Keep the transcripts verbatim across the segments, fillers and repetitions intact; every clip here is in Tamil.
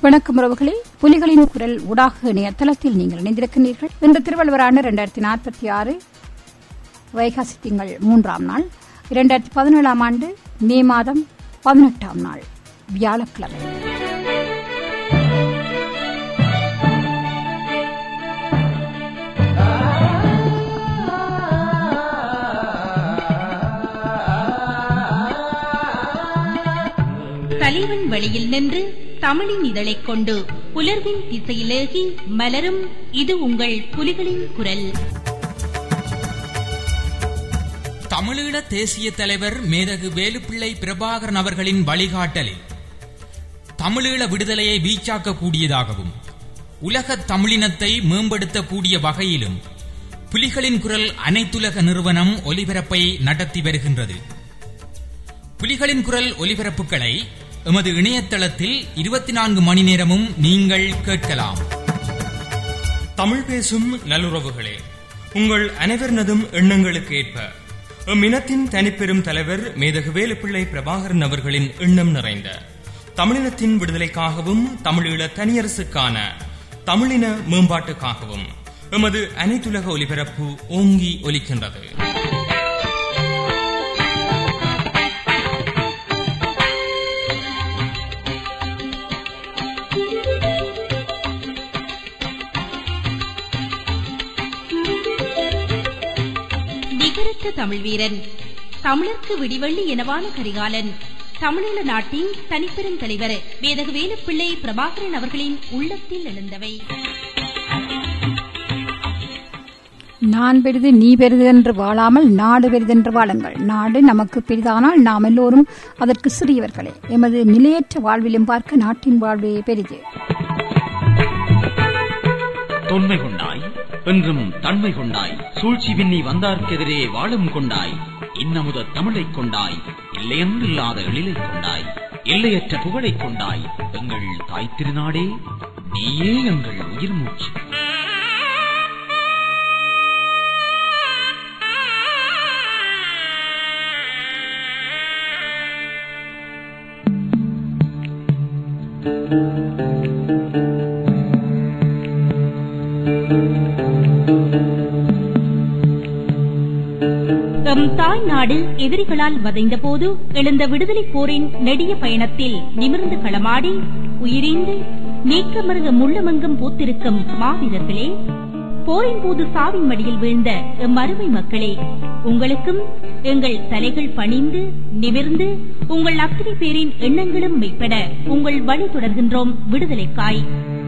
வணக்கம் உறவுகளே, புலிகளின் குரல் ஊடாக இணையதளத்தில் நீங்கள் இணைந்திருக்கிறீர்கள். இன்று திருவள்ளுவர் ஆண்டு இரண்டாயிரத்தி நாற்பத்தி ஆறு வைகாசி திங்கள் மூன்றாம் நாள், இரண்டாயிரத்தி பதினேழாம் ஆண்டு மே மாதம் பதினெட்டாம் நாள் வியாழக்கிழமை. தலைவன் வழியில் நின்று தமிழின் இதழைக் கொண்டு புலர்வின் திசையிலேகி மலரும் இது உங்கள் புலிகளின் குரல். தமிழீழ தேசிய தலைவர் மேதகு வேலுப்பிள்ளை பிரபாகரன் அவர்களின் வழிகாட்டலில் தமிழீழ விடுதலையை வீச்சாக்கக்கூடியதாகவும் உலக தமிழினத்தை மேம்படுத்தக்கூடிய வகையிலும் புலிகளின் குரல் அனைத்துலக நிறுவனம் ஒலிபரப்பை நடத்தி வருகின்றது. புலிகளின் குரல் ஒலிபரப்புகளை எமது இணையதளத்தில் இருபத்தி நான்கு மணி நேரமும் நீங்கள் கேட்கலாம். தமிழ் பேசும் நல்லுறவுகளே, உங்கள் அனைவரினதும் எண்ணங்களுக்கு ஏற்ப இம்மினத்தின் தனிப்பெரும் தலைவர் மேதகு வேலுப்பிள்ளை பிரபாகரன் அவர்களின் எண்ணம் நிறைந்த தமிழினத்தின் விடுதலைக்காகவும் தமிழீழ தனியரசுக்கான தமிழின மேம்பாட்டுக்காகவும் எமது அனைத்துலக ஒலிபரப்பு ஓங்கி ஒலிக்கின்றது. தமிழ் வீரன், தமிழர்க்கு விடிவள்ளி எனவான கரிகாலன், தமிழீழ நாட்டின் தனிப்பெரும் தலைவர் மேதகு வேலுப்பிள்ளை பிரபாகரன் அவர்களின் உள்ளத்தில் எழுந்தவை. நான் பெரிது நீ பெரிது என்று வாழாமல் நாடு பெரிதென்று வாழுங்கள். நாடு நமக்கு பெரிதானால் நாம் எல்லோரும் அதற்கு சிறியவர்களே. எமது நிலையற்ற வாழ்விலும் பார்க்க நாட்டின் வாழ்வே பெரிது. தொன்மை கொண்டாய், என்றும் தன்மை கொண்டாய், சூழ்ச்சி விண்ணி வந்தார்க்கெதிரே வாழும் கொண்டாய், இன்னமுத தமிழைக் கொண்டாய், இல்லையென்றில்லாத எழிலை கொண்டாய், எல்லையற்ற புகழைக் கொண்டாய், எங்கள் தாய் திருநாடே, நீயே எங்கள் உயிர் மூச்சு. எம் தாய் நாடு எதிரிகளால் வதைந்த போது எழுந்த விடுதலை போரின் நெடிய பயணத்தில் நிமிர்ந்து களமாடி உயிரிந்து நீக்கமருக முள்ளமங்கம் பூத்திருக்கும் மாவீரர்களே, போரின் போது சாவின் மடியில் வீழ்ந்த எம் அருமை மக்களே, உங்களுக்கும் எங்கள் தலைகள் பணிந்து நிமிர்ந்து உங்கள் அத்தனை பேரின் எண்ணங்களும் மெய்ப்பட உங்கள் வழி தொடர்கின்றோம் விடுதலைக்காய்.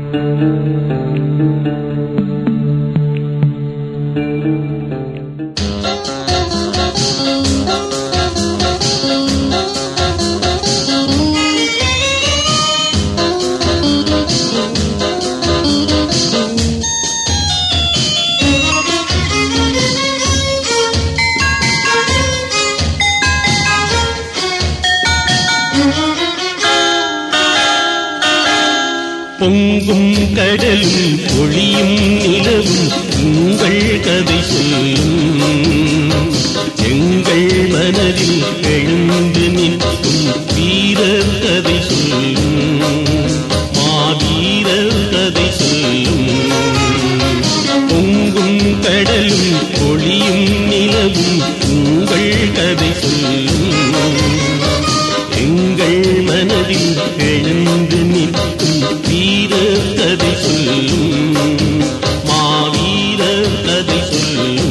பொங்கும் கடலும் ஒளியும் நிலவும் உங்கள் கதை சொல்லும், எங்கள் மனதில் எழுந்து நிற்கும் வீரர் கதை சொல்லும், மாவீரர் கதை சொல்லும். பொங்கும் கடலும் ஒளியும் நிலவும் உங்கள் கதை சொல்லும், எங்கள் மனதில் எழுந்து நிற்கும் வீரர் கதை சொல்லும், மாவீரர் கதை சொல்லும்.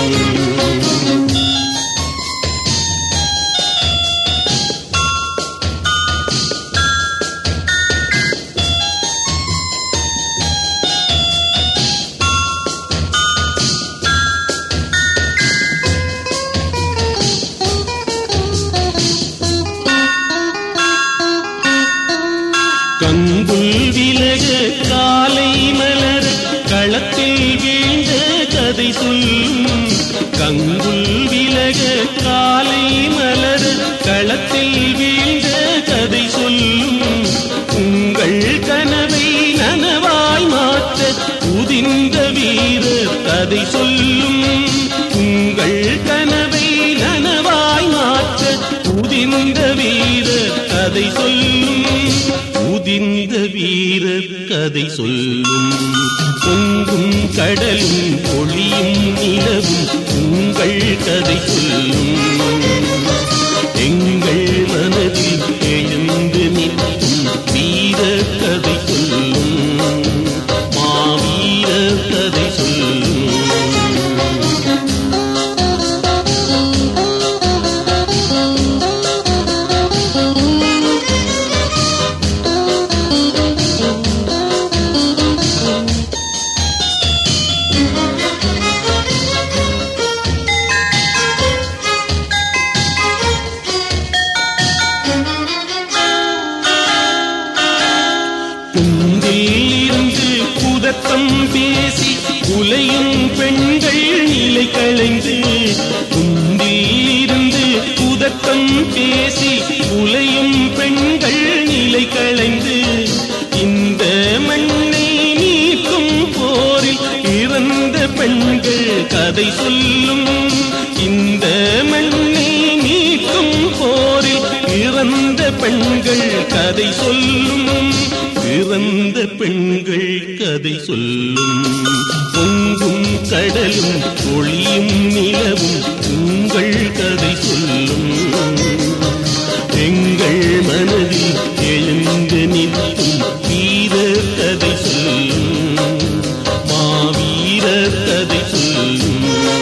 கங்குல் விலக காலை மலர் களத்தில் வீழ்ந்த கதை சொல்லும், கங்குல் விலக காலை மலர் களத்தில் வீழ்ந்த கதை சொல்லும், உங்கள் கனவை நனவாய் மாற்ற உதிர்ந்த வீரர் கதை சொல்லும், உங்கள் கனவை நனவாய் மாற்ற உதிர்ந்த வீரர் கதை சொல்லும், உதிர்ந்த வீர கதை சொல்லும். பொங்கும் கடலும் ஒளியும் நிலவும் உங்கள் கதை சொல்லும். எங்கள் மனதில் எழுந்து நிற்கும் வீர கதை சொல்லும். மாவீர கதை சொல்லும். பேசி உலையும் பெண்கள் நிலை களைந்து, குந்திலிருந்து புதக்கம் பேசி உலையும் பெண்கள் நிலை களைந்து, இந்த மண்ணை நீக்கும் போரில் இறந்த பெண்கள் கதை சொல்லும். இந்த மண்ணை நீக்கும் போரில் இறந்த பெண்கள் கதை சொல்லும். இறந்த பெண்கள் கதை சொல்லும். பொங்கும் கடலும் ஒளியும் நிலவும் உங்கள் கதை சொல்லும். எங்கள் மனதில் எழுந்து நிற்கும் வீர கதை சொல்லும். மாவீர கதை சொல்லும்.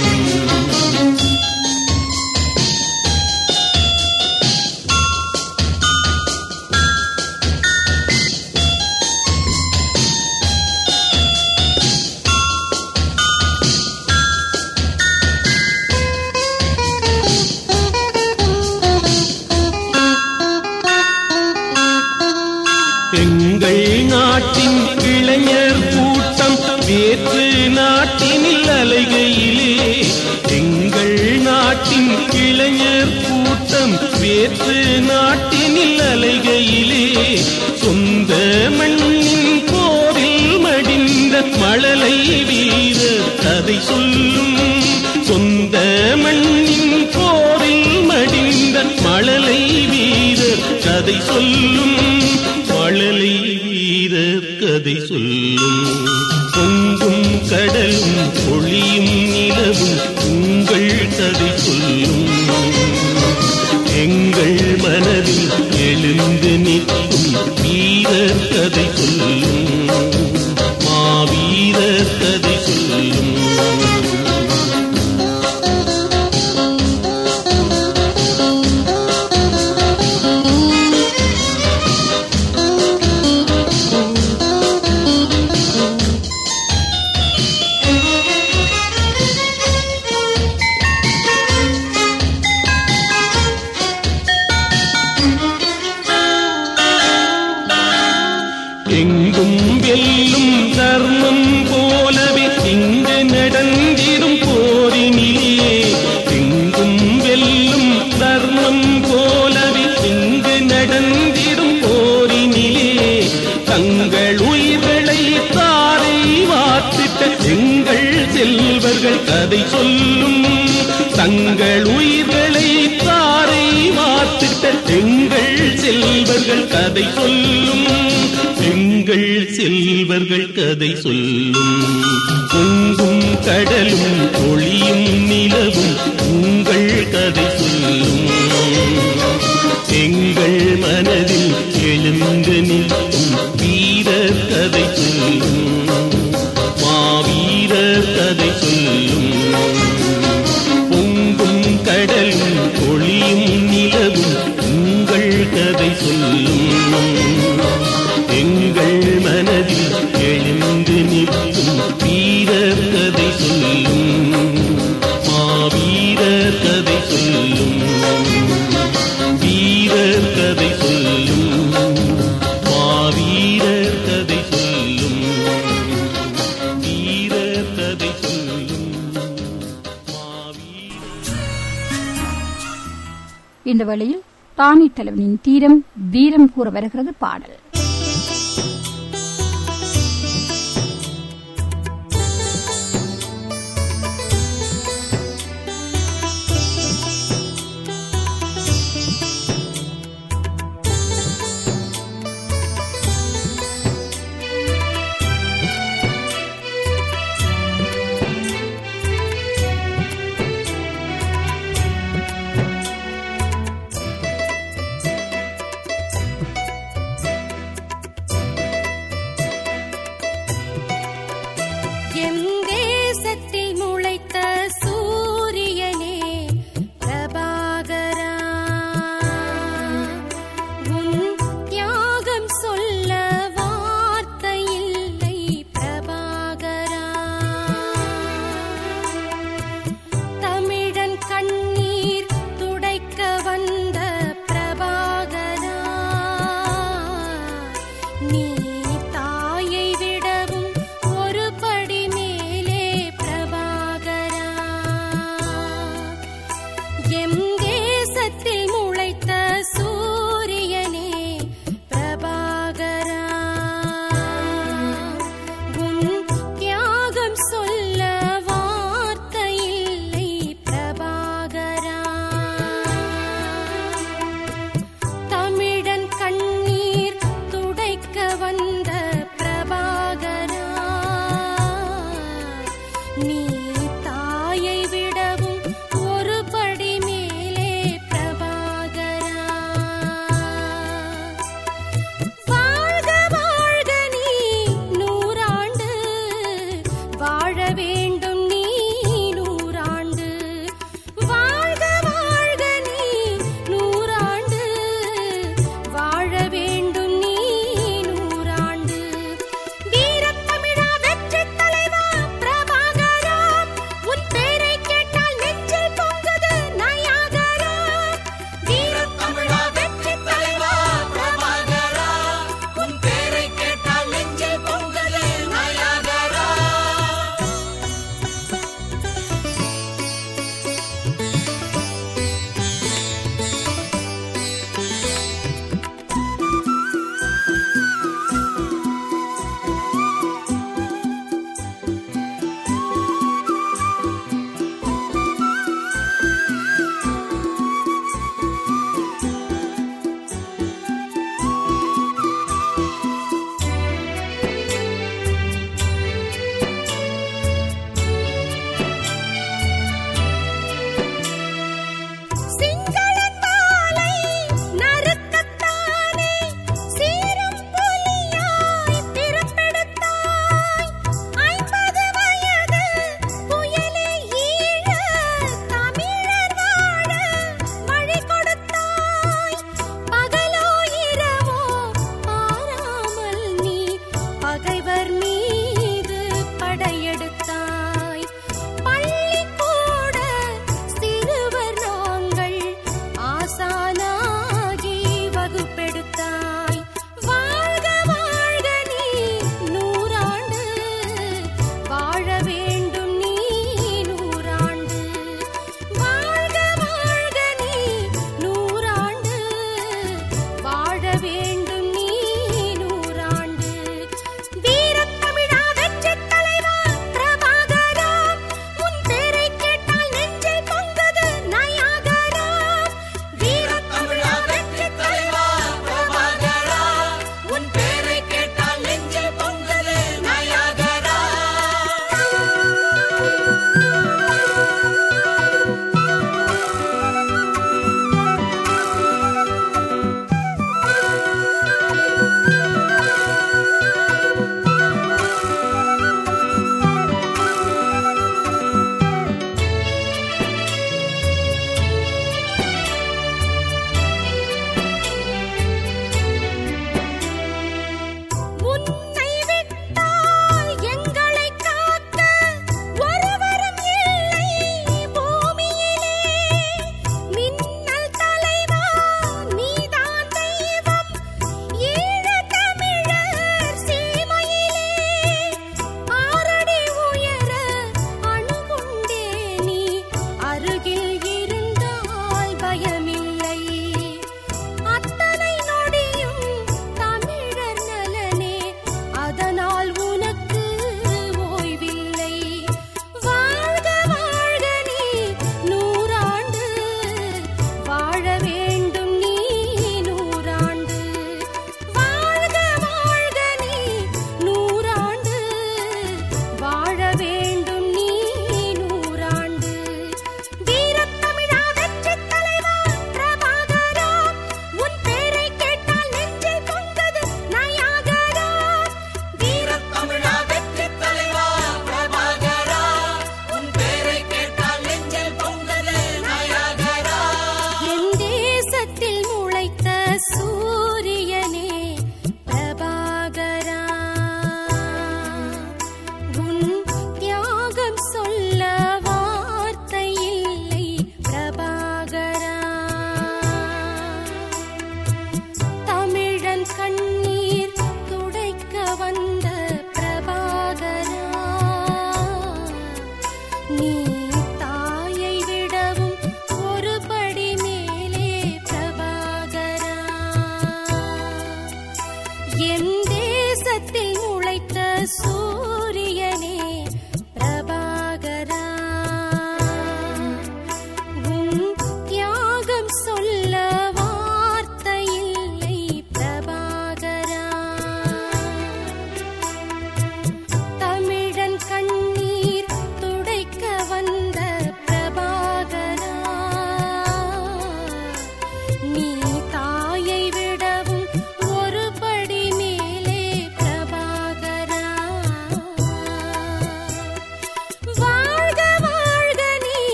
எங்கள் நாட்டின் இளைஞர் கூட்டம் வேற்று நாட்டினில் அலைகையிலே. எங்கள் நாட்டின் இளைஞர் கூட்டம் வேற்று நாட்டினில் அலைகையிலே. சொந்த மண்ணின் போரில் மடிந்த மழலை வீர கதை சொல்லும். சொந்த மண்ணின் போரில் மடிந்த மழலை வீர கதை சொல்லும். மழலை வீரர் கதை சொல்லும். பொங்கும் கடலும் ஒளியும் நிலவும் உங்கள் கதை சொல்லும். எங்கள் மனதில் எழுந்து நிற்கும் வீரர் கதை சொல்லும். மாவீரர் கதை சொல்லும். எங்கும் வெல்லும் தர்மம் போலவே இங்கு நடந்திடும் போரினிலே. எங்கும் வெல்லும் தர்மம் போலவே இங்கு நடந்திடும் போரினிலே. தங்கள் உயிர்களை தாரை வாத்திட்ட எங்கள் செல்வர்கள் கதை சொல்லும். தங்கள் உயிர்களை தாரை வாத்திட்ட எங்கள் செல்வர்கள் கதை சொல்லும். எங்கள் செல்வர்கள் கதை சொல்லும். பொங்கும் கடலும் ஒளியும் நிலவும் உங்கள் கதை சொல்லும். எங்கள் மனதில் எழுந்து நிற்கும் வீரர் கதை சொல்லும். மாவீரர் கதை சொல்லும். பொங்கும் கடலும் ஒளியும் நிலவும் உங்கள் கதை சொல்லும். எங்கள் மனதில் எழுந்து நிற்கும் வீரர் கதை சொல்லும். மாவீரர் கதை சொல்லும். வீரர் கதை சொல்லும். மாவீரர் கதை சொல்லும். வீரர் கதை சொல்லும். இந்த வேளையில் தானி தலைவனின் தீரம் வீரம் கூற வருகிறது பாடல். எம் தேசத்தில் முளைத்த சூரியனே பிரபாகரா, உன் தியாகம் சொல்ல வார்த்தை இல்லை பிரபாகரா. தமிழன் கண்ணீர் துடைக்க வந்த பிரபாகரா, நீ தாயை விடவும் ஒரு படி மேல்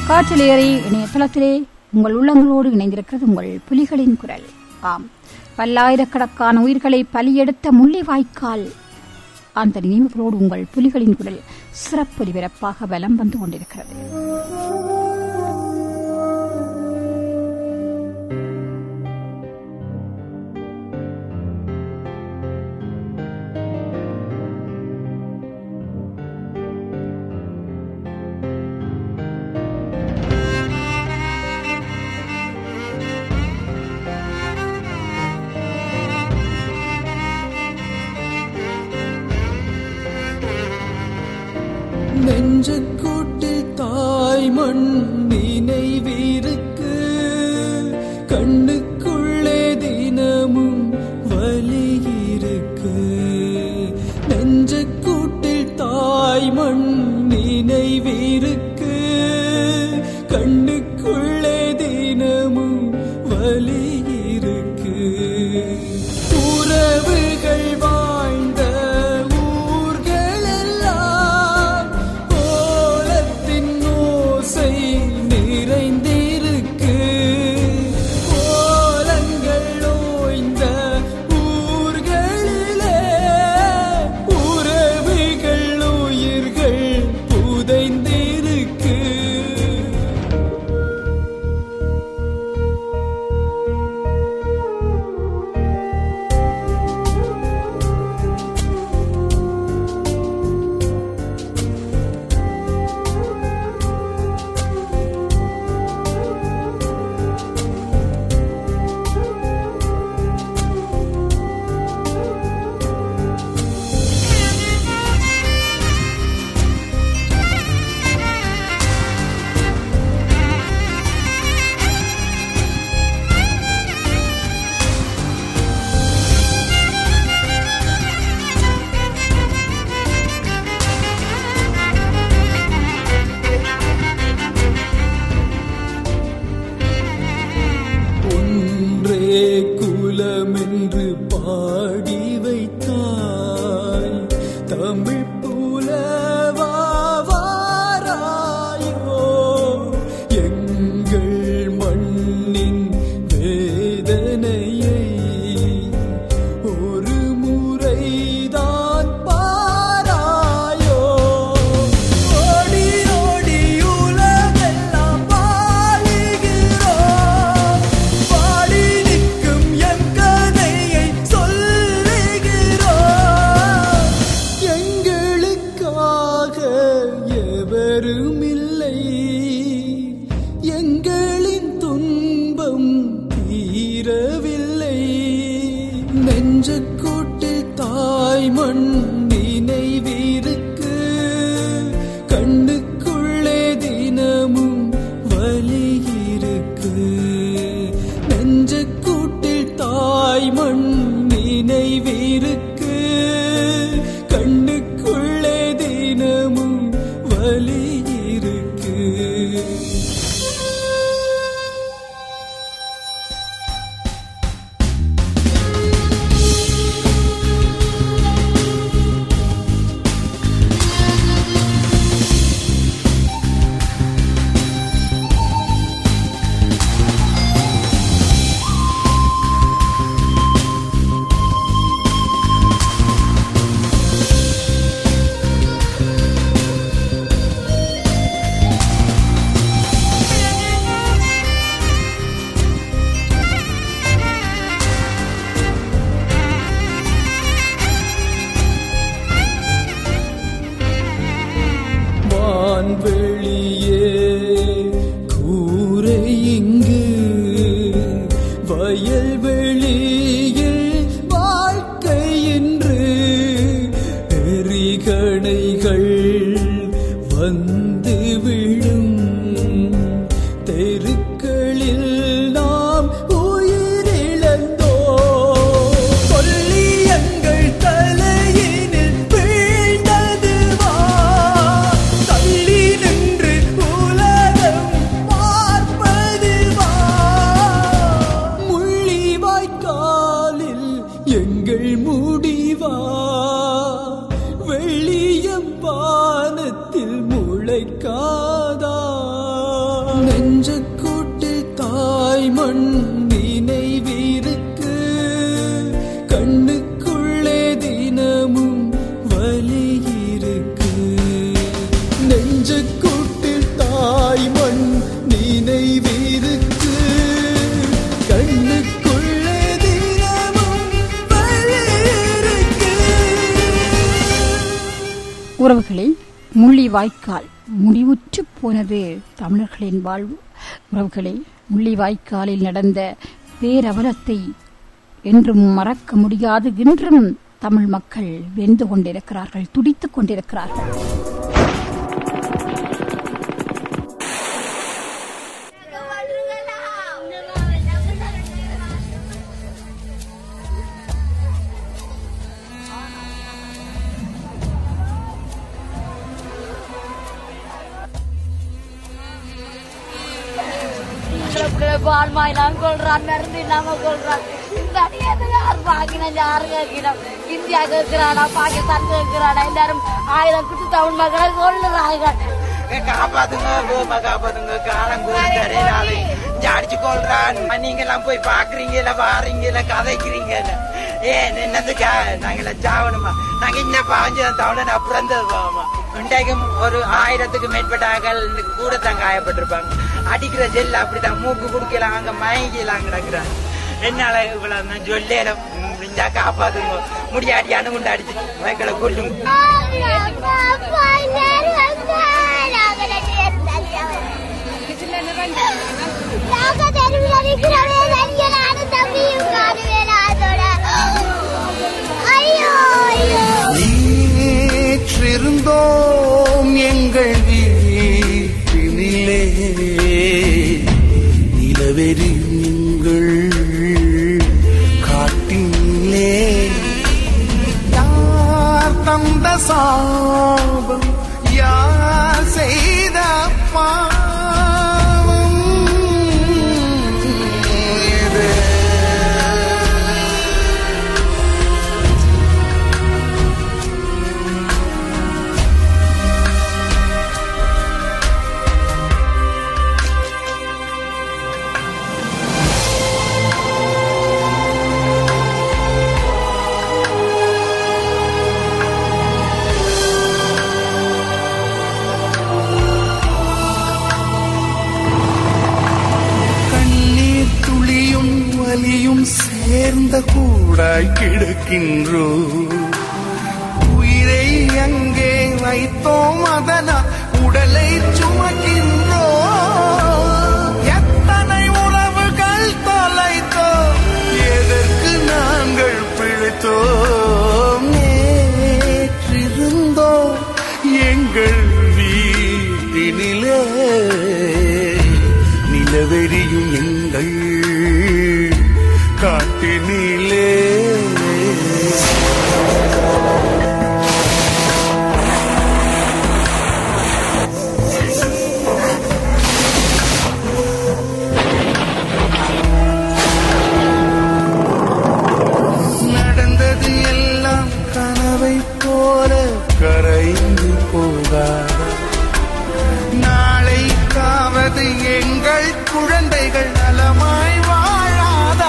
காற்றலேறி இணையதளத்திலே உங்கள் உள்ளங்களோடு இணைந்திருக்கிறது உங்கள் புலிகளின் குரல். ஆம், பல்லாயிரக்கணக்கான உயிர்களை பலியெடுத்த முள்ளிவாய்க்கால் அந்த நினைவுகளோடு உங்கள் புலிகளின் குரல் சிறப்பு ஒலிபரப்பாக வலம் வந்து கொண்டிருக்கிறது. நெஞ்சக்கூட்டில் தாய் மண் நினைவிருக்கு, கண்ணுக்குள்ளே தினமும் வலி இருக்கு. நெஞ்சக்கூட்டில் தாய் மண் நினைவிருக்கு, கண்ணுக்குள்ளே தினமும் வலி இருக்கு. உறவுகள் வாழ்ந்த நிறைந்திருக்கு, ஓலங்கள் ஓய்ந்த ஊர்களிலே உறவுகள் உயிர்கள் புதைந்திருக்கு. குலமென்று பாடி வைத்தாய் தமிழ் புலவாராயோ, எங்கள் மண்ணின் வேதனையை ஒரு முறைதான் பாராயோ. ஓடி ஓடி உலகெல்லாம் பாடுகிறோம், பாடி நிற்கும் என் கதையை சொல்லுகிறோம். எங்களுக்காக எவருமில்லை, எங்களின் துன்பம் தீரவில்லை. நெஞ்சக்கூட்டில் தாய் மண் நினைவிருக்கு, கண்ணுக்குள்ளே தினமும் வலி இருக்கு. நெஞ்சக்கூட்டில் தாய் மண் நினைவிருக்கு, கண்ணுக்குள்ளே தினமும் வலி இருக்கு. வான்வெளியே கூரை இங்கு, வயல்வெளியில் வாழ்க்கை என்று எரிகணைகள் வந்து விழும். தெருக்களில் நாம் உயிரிழந்தோம், சொல்லி எங்கள் தலையினில் வீழ்ந்ததுவா, தள்ளி நின்று உலகம் பார்ப்பதுவா. முள்ளிவாய்க்காலில் எங்கள் முடிவா, வெள்ளியம் வானத்தில் முளைக்காதா. உறவுகளை முள்ளிவாய்க்கால் முடிவுற்று போனது தமிழர்களின் வாழ்வு. உறவுகளை முள்ளிவாய்க்காலில் நடந்த பேரவலத்தை என்றும் மறக்க முடியாது. இன்றும் தமிழ் மக்கள் வெந்து கொண்டிருக்கிறார்கள், துடித்துக் கொண்டிருக்கிறார்கள். வாழ்மாயிலாம் கொள்றான், மருந்து இல்லாம கொள்றான். இந்த அடியது யார் பாக்கினம் யாரு கேட்கிறோம்? இந்தியா கேட்கிறானா, பாகிஸ்தான் கேட்கிறானா? எல்லாரும் ஆயிரம் குத்து தமிழ் மக்களை கொள்ளுறாங்க. காப்பாத்துங்க, கோமா காப்பாத்துங்க. காலம் கோரி அடிச்சு கொள்றான். நீங்க எல்லாம் போய் பாக்குறீங்க இல்ல, வாரீங்க இல்ல, கதைக்கிறீங்க. ஏன் என்னதுக்கா நாங்கள சாவணுமா? நாங்க இன்ன பாஞ்சு தமிழன் அப்புறம் போவோமா? இன்றைக்கும் ஒரு ஆயிரத்துக்கு மேற்பட்டார்கள் கூட தான் காயப்பட்டிருப்பாங்க. அடிக்கிற ஜெல் அப்படிதான் மூக்கு குடுக்கலாம், அங்க மயங்கிலாம் கிடக்குறாங்க. என்னால இவ்வளவு சொல்லேன், முடிஞ்சா காப்பாத்துங்க, முடியாட்டி அணுகுண்டு அடிச்சு மயக்களை கொல்லுங்க. நேற்றிருந்தோம் எங்கள் வீட்டினிலே, நிலவெறி நீங்கள் காட்டினிலே. யார் தந்த சாபம், யார் செய்த பாவம் இது? சேர்ந்த கூடாய் கிடக்கின்றோ, உயிரை அங்கே வைத்தோம், அதனால் உடலை சுமக்கின்றோ. எத்தனை உறவுகள் தொலைத்தோ, எதற்கு நாங்கள் பிழைத்தோம்? நேற்றிருந்தோ எங்கள் வீட்டினிலே, நிலவெறியும் எங்கள் காட்டினிலே. நடந்தது எல்லாம் கனவை போல கரைந்து போகாத, நாளைக்காவது எங்கள் குழந்தைகள் நலமாய் வாழாதா?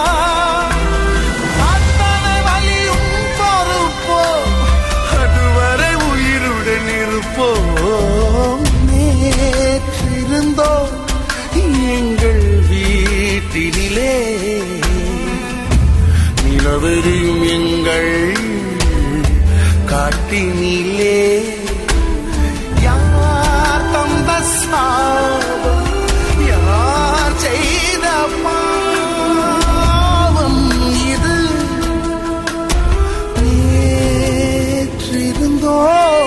அத்தனை வலியும் பொறுப்போ, அதுவரை உயிருடன் இருப்போம். நேற்றிருந்தோ எங்கள் வீட்டினிலே, நிலவெறியும் எங்கள் காட்டினிலே. யார் தந்த சாபம், யார் செய்த பாவம் இது? நேற்றிருந்தோ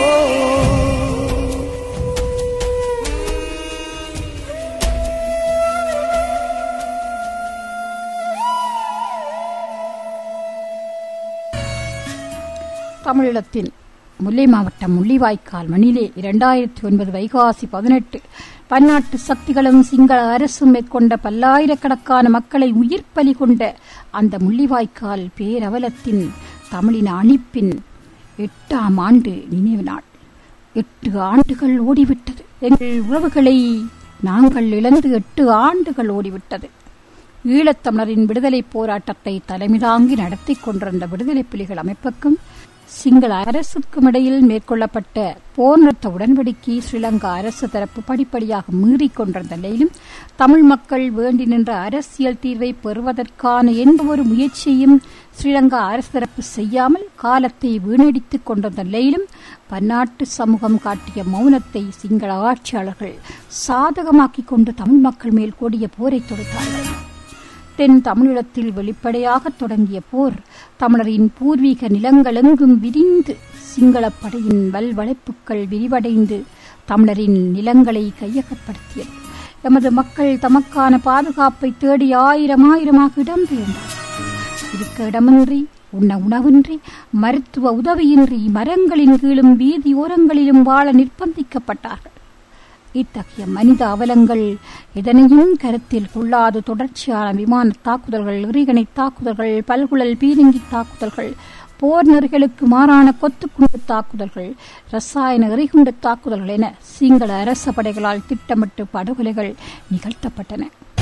தமிழீழத்தின் முல்லை மாவட்டம் முள்ளிவாய்க்கால் மண்ணிலே இரண்டாயிரத்தி ஒன்பது வைகாசி பதினெட்டு பன்னாட்டு சக்திகளும் சிங்கள அரசும் மேற்கொண்ட பல்லாயிரக்கணக்கான மக்களை உயிர் பலி கொண்ட அந்த முள்ளிவாய்க்கால் பேரவலத்தின் தமிழின அழிப்பின் எட்டாம் ஆண்டு நினைவு நாள். எட்டு ஆண்டுகள் ஓடிவிட்டது. எங்கள் உறவுகளை நாங்கள் இழந்து எட்டு ஆண்டுகள் ஓடிவிட்டது. ஈழத்தமிழரின் விடுதலை போராட்டத்தை தலைமை தாங்கி நடத்தி கொண்டிருந்த விடுதலை புலிகள் அமைப்புக்கும் சிங்கள அரசுக்கும் இடையில் மேற்கொள்ளப்பட்ட போர் நிறுத்த உடன்படிக்கை ஸ்ரீலங்கா அரசு தரப்பு படிப்படியாக மீறிக்கொண்டிருந்த நிலையிலும் தமிழ் மக்கள் வேண்டி நின்ற அரசியல் தீர்வை பெறுவதற்கான எந்த ஒரு முயற்சியையும் ஸ்ரீலங்கா அரசு தரப்பு செய்யாமல் காலத்தை வீணடித்துக் கொண்டிருந்த நிலையிலும் பன்னாட்டு சமூகம் காட்டிய மௌனத்தை சிங்கள ஆட்சியாளர்கள் சாதகமாக்கிக் கொண்டு தமிழ் மக்கள் மேல் கொடிய போரை தொடுத்தார்கள். தென் தமிழீழத்தில் வெளிப்படையாக தொடங்கிய போர் தமிழரின் பூர்வீக நிலங்களெங்கும் விரிந்து சிங்களப் படையின் வல்வளைப்புகள் விரிவடைந்து தமிழரின் நிலங்களை கையகப்படுத்தியது. எமது மக்கள் தமக்கான பாதுகாப்பை தேடி ஆயிரம் ஆயிரமாக இடம்பெயர்ந்தார். இருக்க இடமின்றி, உண்ண உணவின்றி, மருத்துவ உதவியின்றி மரங்களின் கீழும் வீதியோரங்களிலும் வாழ நிர்பந்திக்கப்பட்டார்கள். இத்தகைய மனித அவலங்கள் எதனையும் கருத்தில் கொள்ளாது தொடர்ச்சியான விமான தாக்குதல்கள், எறிகணை தாக்குதல்கள், பல்குழல் பீரங்கி தாக்குதல்கள், போர் நெறிகளுக்கு மாறான கொத்துக்குண்டு தாக்குதல்கள், ரசாயன எறிகுண்டு தாக்குதல்கள் என சிங்கள அரச படைகளால் திட்டமிட்டு படுகொலைகள் நிகழ்த்தப்பட்டன.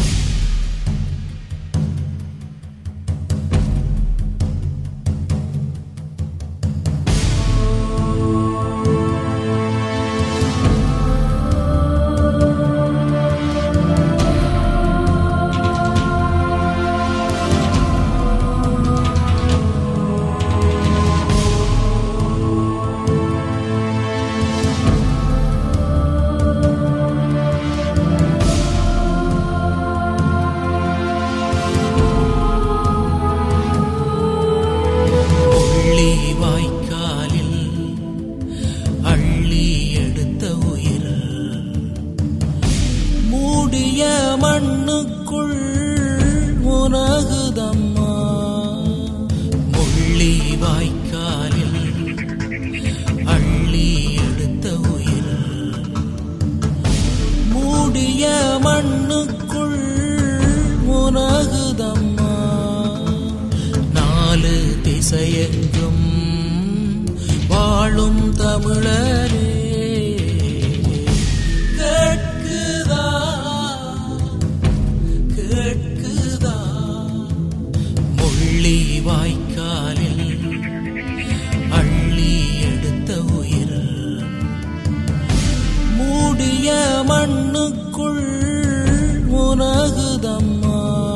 வாழும் தமிழரே கேட்குதா கேட்குதா முள்ளி வாய்க்காலில் அள்ளி எடுத்த உயிர் மூடிய மண்ணுக்குள் உனகுதம்மா.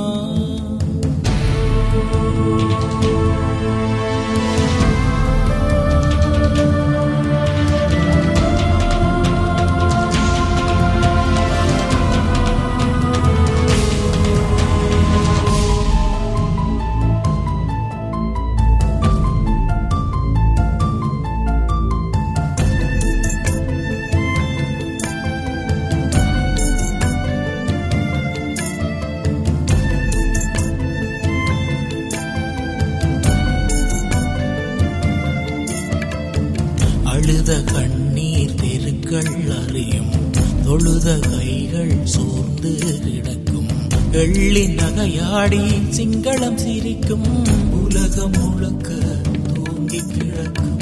அழுத கண்ணீர் தெருக்கள் அறியும், தொழுத கைகள் சோர்ந்து கிடக்கும், எள்ளி நகையாடி சிங்களம் சிரிக்கும், உலகம் முழுக்க தூங்கி கிடக்கும்.